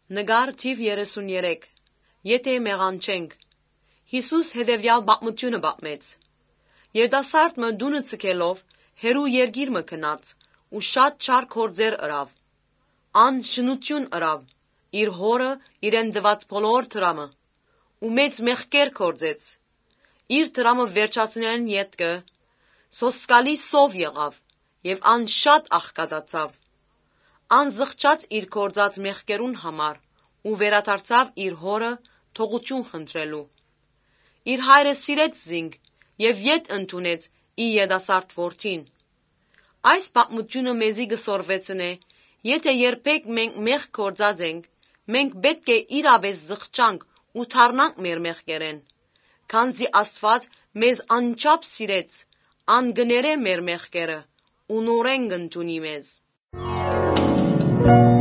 Նգար թիվ 33. Եթե մեղանչենք։ Հիսուս հետևյալ պատմությունը պատմեց. Երիտասարդը դունը ցկելով հերու երգիր մը քնած ու շատ չար գործեր ըրավ։ Ան շնություն ըրավ իր հորը իրեն տված բոլոր դրամը ու մեծ մեղքեր գործեց։ Իր դրամը վերջացնելն ետքը սոսկալի սով եղավ եւ ան շատ աղքատացավ։ Ան զղջաց իր գործած մեղքերուն համար ու վերադարձավ իր հորը թողություն խնդրելու։ Իր հայրը սիրեց զինք եւ ետ ընդունեց ի երիտասարդ որդին։ Այս պատմությունը մեզի կսորվեցնե, եթե երբեք մենք մեղք գործած ենք, մենք պետք է իրապես զղջանք ու թարնանք մեր մեղքերեն, քանզի Աստված մեզ անչափ սիրեց, ան կներե մեր մեղքերը ու նորեն կընդունի մեզ։